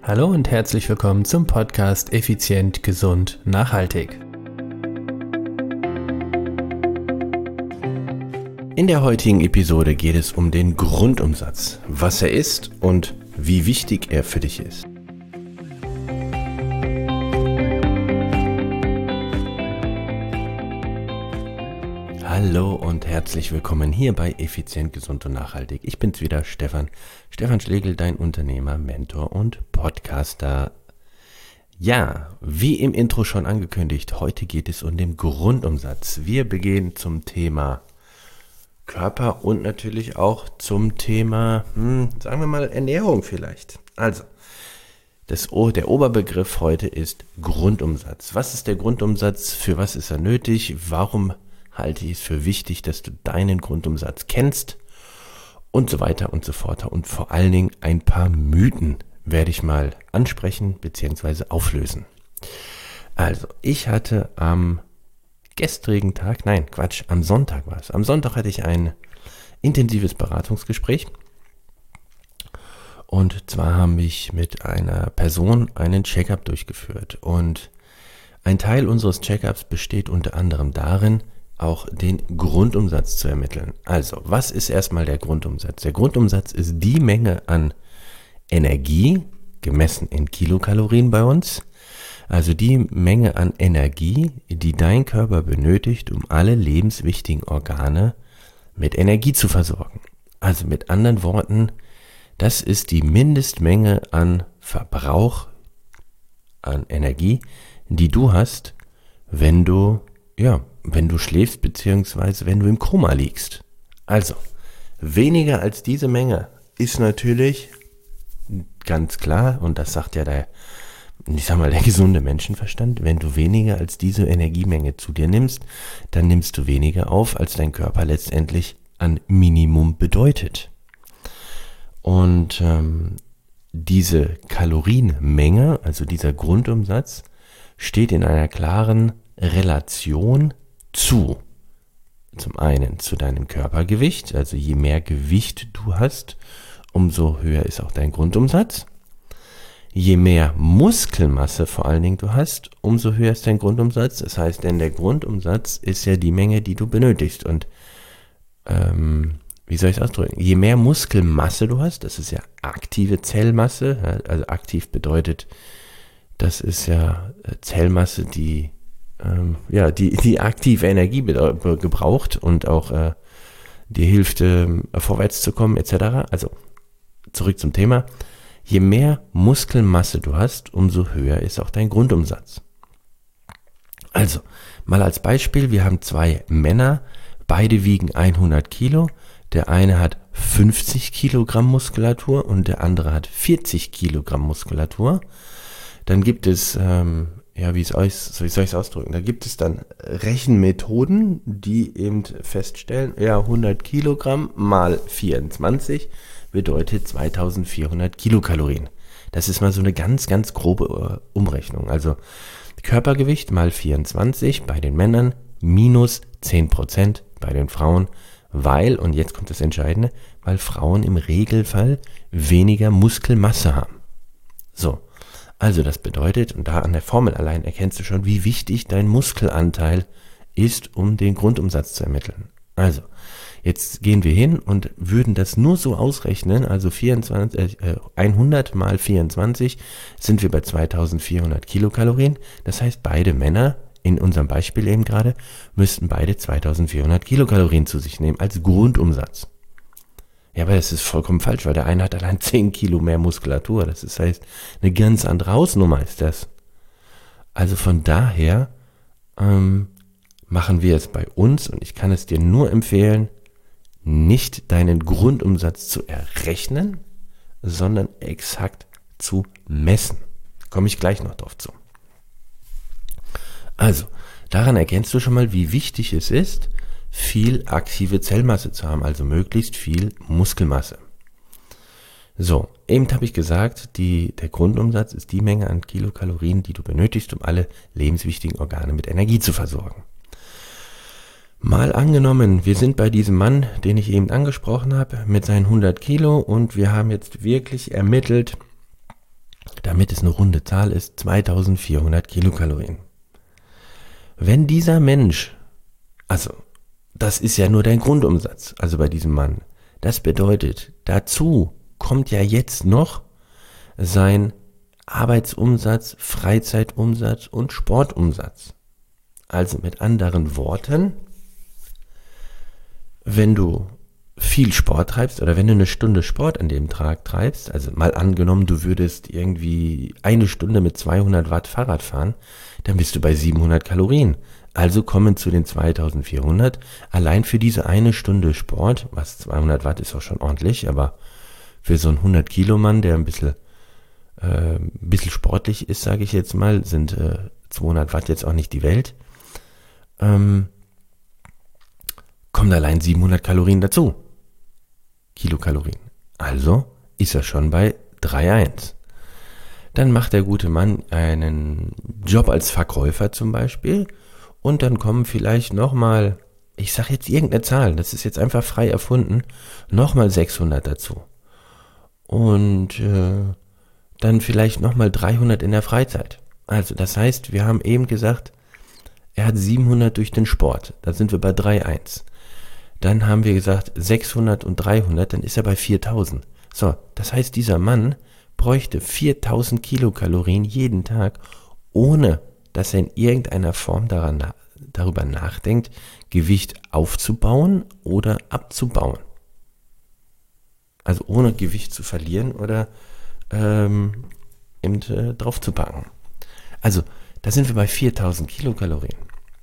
Hallo und herzlich willkommen zum Podcast Effizient, Gesund, Nachhaltig. In der heutigen Episode geht es um den Grundumsatz, was er ist und wie wichtig er für dich ist. Hallo und herzlich willkommen hier bei Effizient, Gesund und Nachhaltig. Ich bin's wieder, Stefan Schlegel, dein Unternehmer, Mentor und Podcaster. Ja, wie im Intro schon angekündigt, heute geht es um den Grundumsatz. Wir begehen zum Thema Körper und natürlich auch zum Thema, sagen wir mal, Ernährung vielleicht. Also, der Oberbegriff heute ist Grundumsatz. Was ist der Grundumsatz? Für was ist er nötig? Warum halte ich es für wichtig, dass du deinen Grundumsatz kennst? Und so weiter und so fort. Und vor allen Dingen ein paar Mythen werde ich mal ansprechen bzw. auflösen. Also, ich hatte am Sonntag war es. Am Sonntag hatte ich ein intensives Beratungsgespräch. Und zwar haben wir mit einer Person einen Check-up durchgeführt. Und ein Teil unseres Check-ups besteht unter anderem darin, auch den Grundumsatz zu ermitteln. Also, was ist erstmal der Grundumsatz? Der Grundumsatz ist die Menge an Energie, gemessen in Kilokalorien bei uns, also die Menge an Energie, die dein Körper benötigt, um alle lebenswichtigen Organe mit Energie zu versorgen. Also mit anderen Worten, das ist die Mindestmenge an Verbrauch an Energie, die du hast, wenn du schläfst bzw. wenn du im Koma liegst. Also, weniger als diese Menge ist natürlich ganz klar, und das sagt ja der gesunde Menschenverstand, wenn du weniger als diese Energiemenge zu dir nimmst, dann nimmst du weniger auf, als dein Körper letztendlich an Minimum bedeutet. Und diese Kalorienmenge, also dieser Grundumsatz, steht in einer klaren Relation zum einen zu deinem Körpergewicht, also je mehr Gewicht du hast, umso höher ist auch dein Grundumsatz. Je mehr Muskelmasse vor allen Dingen du hast, umso höher ist dein Grundumsatz. Das heißt, denn der Grundumsatz ist ja die Menge, die du benötigst. Und wie soll ich es ausdrücken? Je mehr Muskelmasse du hast, das ist ja aktive Zellmasse, also aktiv bedeutet, das ist ja Zellmasse, die aktive Energie gebraucht und auch dir hilft, vorwärts zu kommen, etc. Also zurück zum Thema. Je mehr Muskelmasse du hast, umso höher ist auch dein Grundumsatz. Also, mal als Beispiel, wir haben zwei Männer, beide wiegen 100 Kilo. Der eine hat 50 Kilogramm Muskulatur und der andere hat 40 Kilogramm Muskulatur. Dann gibt es, wie soll ich es ausdrücken? Da gibt es dann Rechenmethoden, die eben feststellen, 100 Kilogramm mal 24 bedeutet 2400 Kilokalorien. Das ist mal so eine ganz, ganz grobe Umrechnung. Also Körpergewicht mal 24 bei den Männern minus 10% bei den Frauen, weil, und jetzt kommt das Entscheidende, weil Frauen im Regelfall weniger Muskelmasse haben. So, also das bedeutet, und da an der Formel allein erkennst du schon, wie wichtig dein Muskelanteil ist, um den Grundumsatz zu ermitteln. Also, jetzt gehen wir hin und würden das nur so ausrechnen, also 100 mal 24 sind wir bei 2400 Kilokalorien. Das heißt, beide Männer, in unserem Beispiel eben gerade, müssten beide 2400 Kilokalorien zu sich nehmen als Grundumsatz. Ja, aber das ist vollkommen falsch, weil der eine hat allein 10 Kilo mehr Muskulatur. Das heißt, eine ganz andere Hausnummer ist das. Also von daher machen wir es bei uns, und ich kann es dir nur empfehlen, nicht deinen Grundumsatz zu errechnen, sondern exakt zu messen. Komme ich gleich noch drauf zu. Also, daran erkennst du schon mal, wie wichtig es ist, viel aktive Zellmasse zu haben, also möglichst viel Muskelmasse. So, eben habe ich gesagt, der Grundumsatz ist die Menge an Kilokalorien, die du benötigst, um alle lebenswichtigen Organe mit Energie zu versorgen. Mal angenommen, wir sind bei diesem Mann, den ich eben angesprochen habe, mit seinen 100 Kilo, und wir haben jetzt wirklich ermittelt, damit es eine runde Zahl ist, 2400 Kilokalorien. Wenn dieser Mensch, also das ist ja nur dein Grundumsatz, also bei diesem Mann, das bedeutet, dazu kommt ja jetzt noch sein Arbeitsumsatz, Freizeitumsatz und Sportumsatz. Also mit anderen Worten, wenn du viel Sport treibst oder wenn du eine Stunde Sport an dem Tag treibst, also mal angenommen, du würdest irgendwie eine Stunde mit 200 Watt Fahrrad fahren, dann bist du bei 700 Kalorien. Also kommen zu den 2400 allein für diese eine Stunde Sport, was 200 Watt ist auch schon ordentlich, aber für so einen 100 Kilo Mann, der ein bisschen sportlich ist, sage ich jetzt mal, sind 200 Watt jetzt auch nicht die Welt, kommen allein 700 Kalorien dazu. Kilokalorien. Also ist er schon bei 3,1. Dann macht der gute Mann einen Job als Verkäufer zum Beispiel und dann kommen vielleicht nochmal, ich sage jetzt irgendeine Zahl, das ist jetzt einfach frei erfunden, nochmal 600 dazu. Und dann vielleicht nochmal 300 in der Freizeit. Also das heißt, wir haben eben gesagt, er hat 700 durch den Sport, da sind wir bei 3,1. Dann haben wir gesagt 600 und 300, dann ist er bei 4000. So, das heißt, dieser Mann bräuchte 4000 Kilokalorien jeden Tag, ohne dass er in irgendeiner Form darüber nachdenkt, Gewicht aufzubauen oder abzubauen. Also ohne Gewicht zu verlieren oder drauf zu packen. Also, da sind wir bei 4000 Kilokalorien.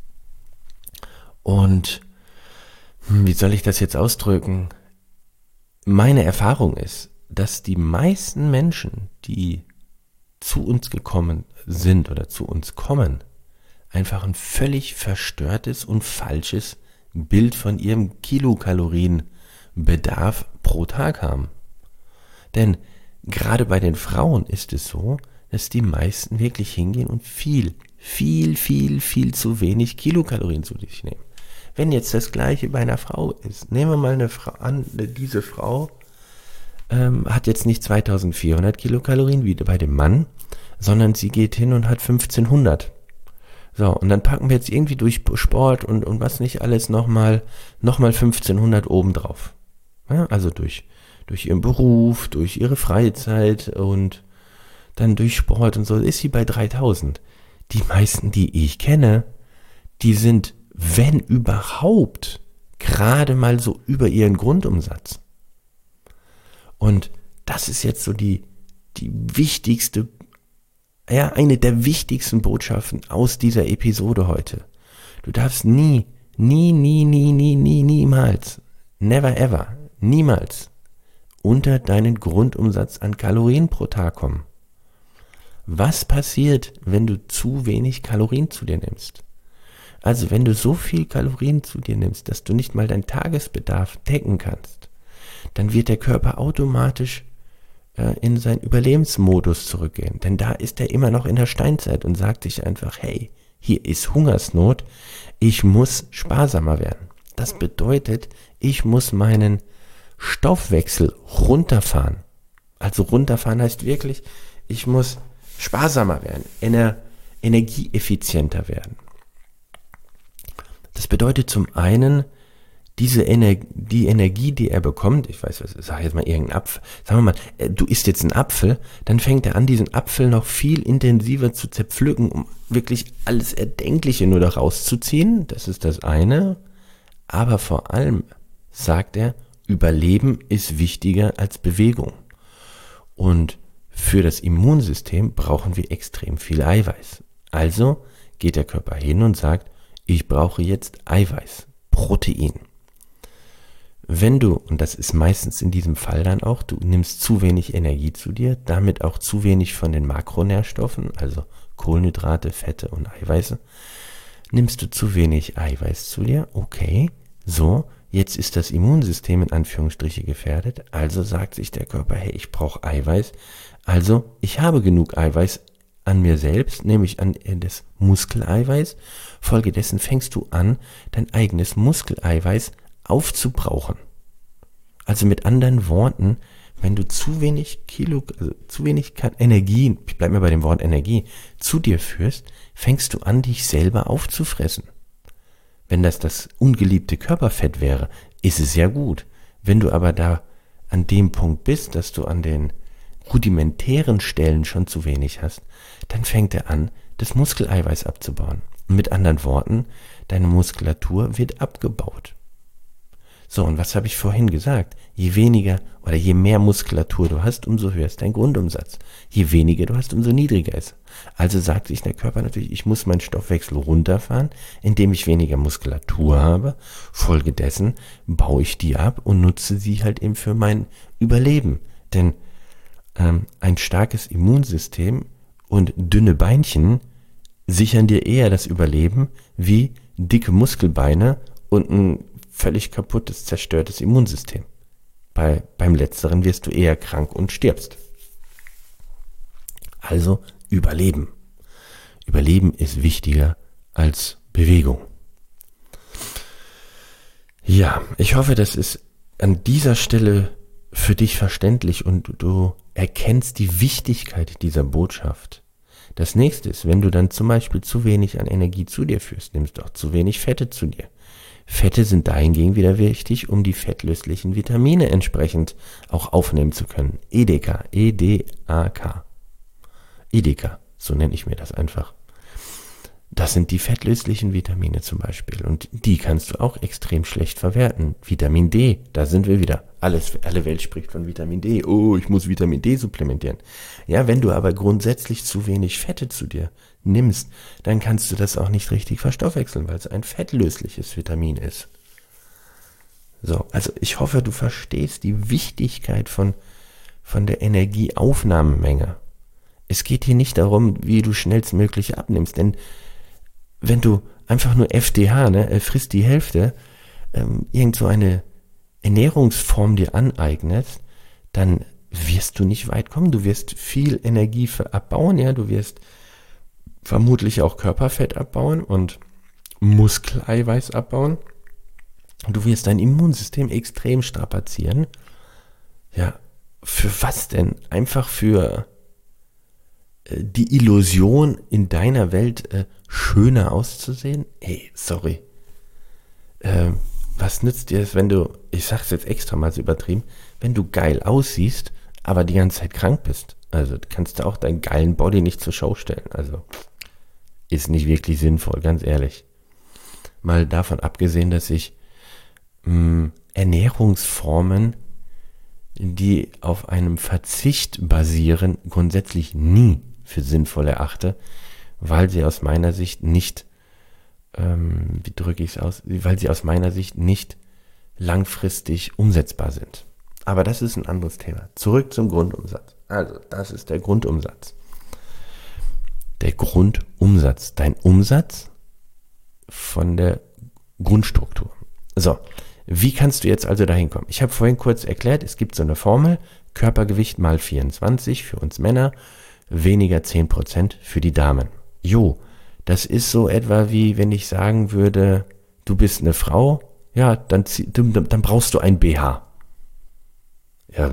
Und wie soll ich das jetzt ausdrücken? Meine Erfahrung ist, dass die meisten Menschen, die zu uns gekommen sind oder zu uns kommen, einfach ein völlig verstörtes und falsches Bild von ihrem Kilokalorienbedarf pro Tag haben. Denn gerade bei den Frauen ist es so, dass die meisten wirklich hingehen und viel zu wenig Kilokalorien zu sich nehmen. Wenn jetzt das Gleiche bei einer Frau ist, nehmen wir mal eine Frau an, diese Frau hat jetzt nicht 2400 Kilokalorien wie bei dem Mann, sondern sie geht hin und hat 1500. So, und dann packen wir jetzt irgendwie durch Sport und was nicht alles nochmal 1500 obendrauf. Ja, also durch ihren Beruf, durch ihre Freizeit und dann durch Sport und so, ist sie bei 3000. Die meisten, die ich kenne, die sind, wenn überhaupt, gerade mal so über ihren Grundumsatz. Und das ist jetzt so die wichtigste, ja, eine der wichtigsten Botschaften aus dieser Episode heute. Du darfst niemals, never ever, niemals unter deinen Grundumsatz an Kalorien pro Tag kommen. Was passiert, wenn du zu wenig Kalorien zu dir nimmst? Also wenn du so viel Kalorien zu dir nimmst, dass du nicht mal deinen Tagesbedarf decken kannst, dann wird der Körper automatisch in seinen Überlebensmodus zurückgehen. Denn da ist er immer noch in der Steinzeit und sagt sich einfach, hey, hier ist Hungersnot, ich muss sparsamer werden. Das bedeutet, ich muss meinen Stoffwechsel runterfahren. Also runterfahren heißt wirklich, ich muss sparsamer werden, energieeffizienter werden. Das bedeutet zum einen, die Energie, die er bekommt, ich weiß, sag jetzt mal irgendein Apfel, sagen wir mal, du isst jetzt einen Apfel, dann fängt er an, diesen Apfel noch viel intensiver zu zerpflücken, um wirklich alles Erdenkliche nur da rauszuziehen, das ist das eine, aber vor allem sagt er, Überleben ist wichtiger als Bewegung. Und für das Immunsystem brauchen wir extrem viel Eiweiß. Also geht der Körper hin und sagt, ich brauche jetzt Eiweiß, Protein. Wenn du, und das ist meistens in diesem Fall dann auch, du nimmst zu wenig Energie zu dir, damit auch zu wenig von den Makronährstoffen, also Kohlenhydrate, Fette und Eiweiße, nimmst du zu wenig Eiweiß zu dir, okay, so, jetzt ist das Immunsystem in Anführungsstriche gefährdet, also sagt sich der Körper, hey, ich brauche Eiweiß, also ich habe genug Eiweiß an mir selbst, nämlich an das Muskeleiweiß, folgedessen fängst du an, dein eigenes Muskeleiweiß aufzubrauchen. Also mit anderen Worten, wenn du zu wenig also zu wenig Energie, ich bleib mir bei dem Wort Energie, zu dir führst, fängst du an, dich selber aufzufressen. Wenn das ungeliebte Körperfett wäre, ist es ja gut. Wenn du aber da an dem Punkt bist, dass du an den rudimentären Stellen schon zu wenig hast, dann fängt er an, das Muskeleiweiß abzubauen. Und mit anderen Worten, deine Muskulatur wird abgebaut. So, und was habe ich vorhin gesagt? Je weniger oder je mehr Muskulatur du hast, umso höher ist dein Grundumsatz. Je weniger du hast, umso niedriger ist. Also sagt sich der Körper natürlich, ich muss meinen Stoffwechsel runterfahren, indem ich weniger Muskulatur habe. Folgedessen baue ich die ab und nutze sie halt eben für mein Überleben. Denn ein starkes Immunsystem und dünne Beinchen sichern dir eher das Überleben wie dicke Muskelbeine und ein völlig kaputtes, zerstörtes Immunsystem. Beim Letzteren wirst du eher krank und stirbst. Also Überleben. Überleben ist wichtiger als Bewegung. Ja, ich hoffe, das ist an dieser Stelle für dich verständlich und du erkennst die Wichtigkeit dieser Botschaft. Das nächste ist, wenn du dann zum Beispiel zu wenig an Energie zu dir führst, nimmst du auch zu wenig Fette zu dir. Fette sind dahingegen wieder wichtig, um die fettlöslichen Vitamine entsprechend auch aufnehmen zu können. EDK, E-D-A-K. EDK, so nenne ich mir das einfach. Das sind die fettlöslichen Vitamine zum Beispiel und die kannst du auch extrem schlecht verwerten. Vitamin D, da sind wir wieder. Alle Welt spricht von Vitamin D. Oh, ich muss Vitamin D supplementieren. Ja, wenn du aber grundsätzlich zu wenig Fette zu dir nimmst, dann kannst du das auch nicht richtig verstoffwechseln, weil es ein fettlösliches Vitamin ist. So, also ich hoffe, du verstehst die Wichtigkeit von der Energieaufnahmemenge. Es geht hier nicht darum, wie du schnellstmöglich abnimmst, denn wenn du einfach nur FDH, frisst die Hälfte, irgend so eine Ernährungsform dir aneignest, dann wirst du nicht weit kommen. Du wirst viel Energie abbauen, ja, du wirst vermutlich auch Körperfett abbauen und Muskeleiweiß abbauen. Und du wirst dein Immunsystem extrem strapazieren. Ja, für was denn? Einfach für die Illusion in deiner Welt schöner auszusehen? Ey, sorry. Was nützt dir es, wenn du, ich sag's jetzt extra mal so übertrieben, wenn du geil aussiehst, aber die ganze Zeit krank bist? Also kannst du auch deinen geilen Body nicht zur Schau stellen. Also ist nicht wirklich sinnvoll, ganz ehrlich. Mal davon abgesehen, dass ich Ernährungsformen, die auf einem Verzicht basieren, grundsätzlich nie für sinnvoll erachte, weil sie aus meiner Sicht nicht, weil sie aus meiner Sicht nicht langfristig umsetzbar sind. Aber das ist ein anderes Thema. Zurück zum Grundumsatz. Also, das ist der Grundumsatz. Der Grundumsatz, dein Umsatz von der Grundstruktur. So, wie kannst du jetzt also dahin kommen? Ich habe vorhin kurz erklärt, es gibt so eine Formel, Körpergewicht mal 24 für uns Männer, weniger 10% für die Damen. Jo, das ist so etwa wie, wenn ich sagen würde, du bist eine Frau, ja, dann brauchst du ein BH. Ja,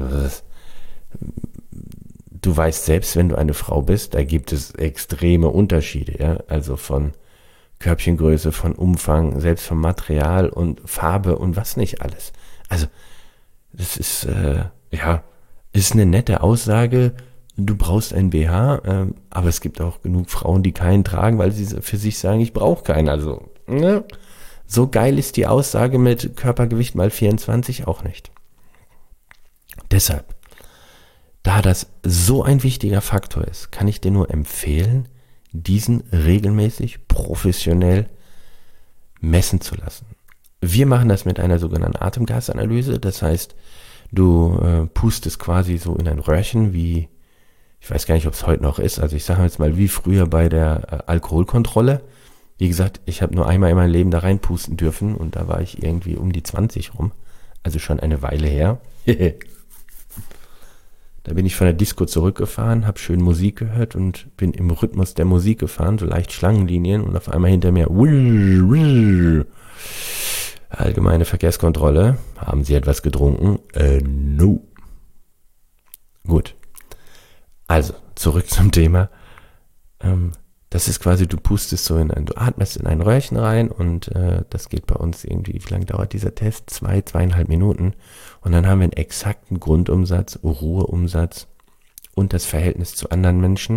du weißt selbst, wenn du eine Frau bist, da gibt es extreme Unterschiede, ja, also von Körbchengröße, von Umfang, selbst vom Material und Farbe und was nicht alles. Also, das ist, ist eine nette Aussage, du brauchst ein BH, aber es gibt auch genug Frauen, die keinen tragen, weil sie für sich sagen, ich brauche keinen. Also, ne? So geil ist die Aussage mit Körpergewicht mal 24 auch nicht. Deshalb, da das so ein wichtiger Faktor ist, kann ich dir nur empfehlen, diesen regelmäßig professionell messen zu lassen. Wir machen das mit einer sogenannten Atemgasanalyse. Das heißt, du pustest quasi so in ein Röhrchen wie, ich weiß gar nicht, ob es heute noch ist, also ich sage jetzt mal wie früher bei der Alkoholkontrolle. Wie gesagt, ich habe nur einmal in meinem Leben da reinpusten dürfen und da war ich irgendwie um die 20 rum. Also schon eine Weile her. Da bin ich von der Disco zurückgefahren, habe schön Musik gehört und bin im Rhythmus der Musik gefahren, so leicht Schlangenlinien und auf einmal hinter mir allgemeine Verkehrskontrolle. Haben Sie etwas getrunken? No. Gut. Also, zurück zum Thema. Das ist quasi, du pustest du atmest in ein Röhrchen rein und das geht bei uns irgendwie, wie lange dauert dieser Test? 2,5 Minuten. Und dann haben wir einen exakten Grundumsatz, Ruheumsatz und das Verhältnis zu anderen Menschen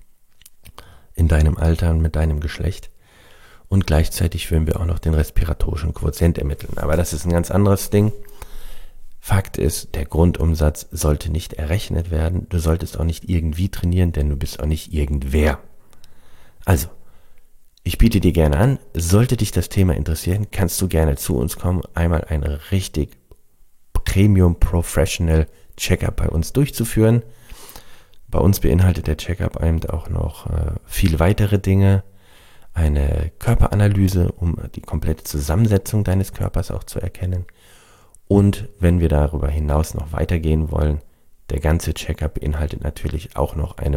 in deinem Alter und mit deinem Geschlecht. Und gleichzeitig würden wir auch noch den respiratorischen Quotient ermitteln. Aber das ist ein ganz anderes Ding. Fakt ist, der Grundumsatz sollte nicht errechnet werden. Du solltest auch nicht irgendwie trainieren, denn du bist auch nicht irgendwer. Also, ich biete dir gerne an, sollte dich das Thema interessieren, kannst du gerne zu uns kommen, einmal ein richtig Premium Professional Checkup bei uns durchzuführen. Bei uns beinhaltet der Checkup eben auch noch viele weitere Dinge, eine Körperanalyse, um die komplette Zusammensetzung deines Körpers auch zu erkennen. Und wenn wir darüber hinaus noch weitergehen wollen, der ganze Checkup beinhaltet natürlich auch noch eine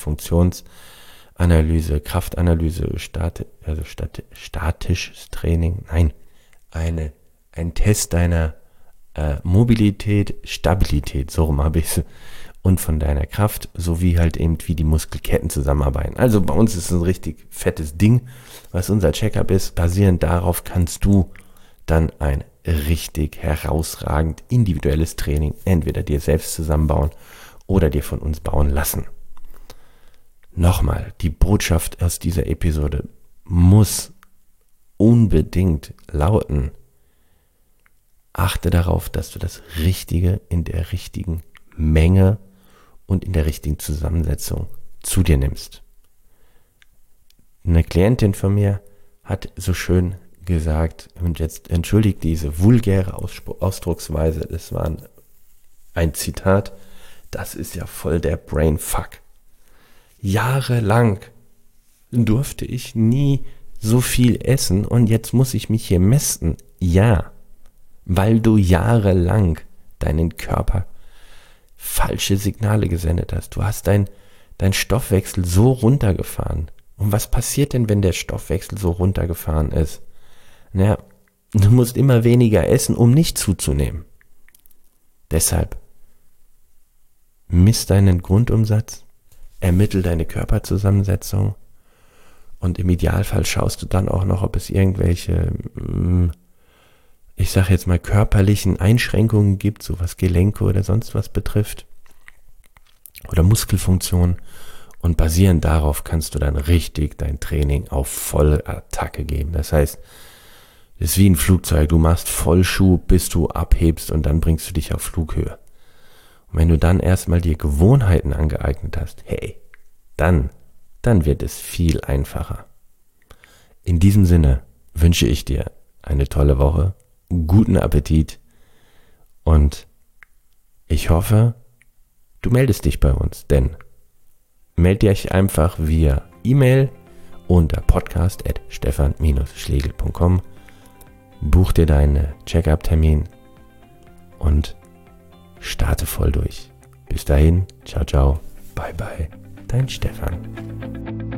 Muskelfunktionsanalyse, Kraftanalyse, statisches Training, ein Test deiner Mobilität, Stabilität, so rum habe ich es, und von deiner Kraft, sowie halt eben, wie die Muskelketten zusammenarbeiten. Also bei uns ist es ein richtig fettes Ding, was unser Checkup ist. Basierend darauf kannst du dann ein richtig herausragend individuelles Training entweder dir selbst zusammenbauen oder dir von uns bauen lassen. Nochmal, die Botschaft aus dieser Episode muss unbedingt lauten: Achte darauf, dass du das Richtige in der richtigen Menge und in der richtigen Zusammensetzung zu dir nimmst. Eine Klientin von mir hat so schön gesagt, und jetzt entschuldigt diese vulgäre Ausdrucksweise, das war ein Zitat, das ist ja voll der Brainfuck. Jahrelang durfte ich nie so viel essen und jetzt muss ich mich hier mästen. Ja, weil du jahrelang deinen Körper falsche Signale gesendet hast. Du hast dein Stoffwechsel so runtergefahren. Und was passiert denn, wenn der Stoffwechsel so runtergefahren ist? Naja, du musst immer weniger essen, um nicht zuzunehmen. Deshalb misst deinen Grundumsatz, ermittel deine Körperzusammensetzung und im Idealfall schaust du dann auch noch, ob es irgendwelche, ich sage jetzt mal, körperlichen Einschränkungen gibt, so was Gelenke oder sonst was betrifft oder Muskelfunktion, und basierend darauf kannst du dann richtig dein Training auf volle Attacke geben. Das heißt, es ist wie ein Flugzeug, du machst Vollschub, bis du abhebst und dann bringst du dich auf Flughöhe. Und wenn du dann erstmal dir Gewohnheiten angeeignet hast, hey, dann wird es viel einfacher. In diesem Sinne wünsche ich dir eine tolle Woche, guten Appetit und ich hoffe, du meldest dich bei uns, denn melde dich einfach via E-Mail unter podcast@stefan-schlegel.com, buch dir deinen Check-up-Termin und starte voll durch. Bis dahin, ciao, ciao, bye, bye, dein Stefan.